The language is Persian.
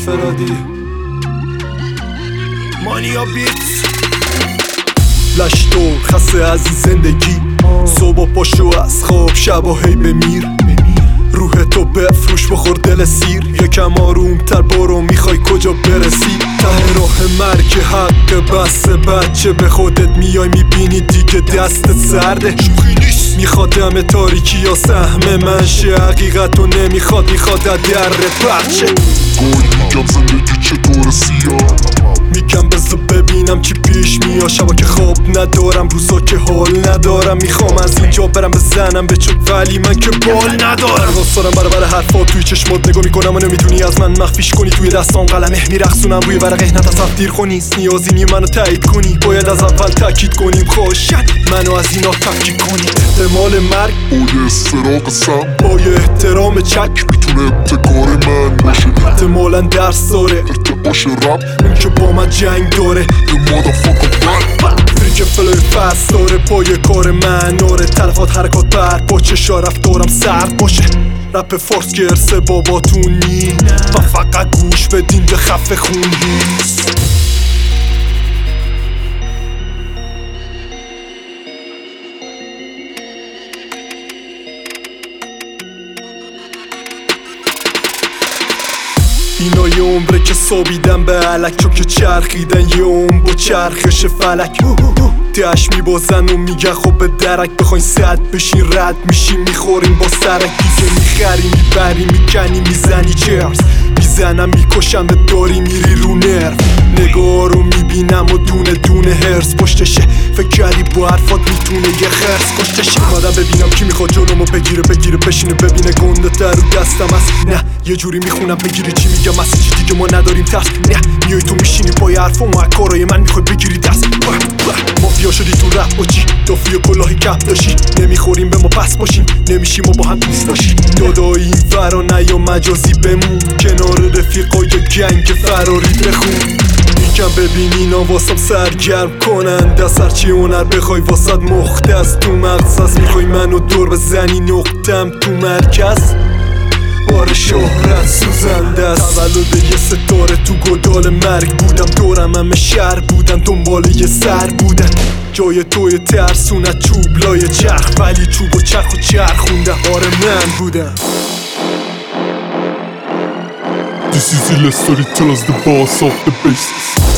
فرادی مانیا بیتس لشتور خسته از این زندگی صبح پاشو از خواب شبا هی بمیر روح تو بفروش بخور دل سیر یکم آرومتر برو میخوای کجا برسی ته راه مرگ حق بس بچه به خودت میای میبینی دیگه دستت سرده شوخی نیست میخواد دم تاریکی یا سهم منشه حقیقتو نمیخواد میخواد در پرچه گاهی میگم زندگی چطور سیاه میگم بذار ببینم چی پیش میاد شبا که خواب ندارم روزا که حال ندارم میخوام از اینجا برم بزنم به چوب ولی من که بال ندارم راستارم برابر حرفات توی چشمات نگاه میکنم و نمیتونی از من مخفیش کنی توی دستان قلمه میرقصونم روی ورقه نتصف دیر کنی نیازی نی منو تایید کنی باید از اول تاکید کنیم خوشن منو از اینا تفکیک کنی احتمال مرگ با استراق سم با یه احترام چک میتونه ابتکار من باشه احتمالا درس داره ارتباش رب اون که با من جنگ داره یه مادافاکر بد فریک فلوی فست داره پای کار من آره تلفات حرکات بر با چشا رفتارم سرد باشه رپ فارس که ارث باباتونی و فقط گوش بدین به خفه خونیست اینا یه عمره که صابیدن به علک چون که چرخیدن یه عمر با چرخش فلک دهش میبازن و میگن خب به درک بخواین صد بشین رد میشین میخورین با سرک دیگه میخری میبری میکنی میزنی چرس میزنم میکشم به داری میری رو نرف نگاه رو میبینم و دونه دونه هرس پشتشه فکر کردی با حرفات میتونه یه خرس کشتشه مادم ببینم کی میخواد جلومو بگیره بشینه ببینه گنده تر رو دستم هست نه یه جوری میخونم بگیری چی میگم از چی دیگه ما نداریم ترس نه میای تو میشینی پای حرفم و کارای من میخوای بگیری دست مافیا شدی تو رپ با چی دافی و کلاهی کپ داشی نمیخوریم به ما پس باشیم نمیشیم و با هم دوست داشی دادایی این فرا نیا مجازی بمون کنار رفیقای گنگ فراری بخون میگم ببین اینا واسم سرگرم کنن دست هرچی هنر بخوای واسد مختص تو مقصص میخوای منو دور بزنی نقطم تو مرکز بار شهرت سوزنده است تولد یه ستاره تو گدال مرگ بودم دورم همه شهر بودن دنبال یه سر بودن جای توی ترسونت چوب لای چرخ ولی چوب و چرخ و چرخونده آره من بودم This is the story tell us the boss of the basis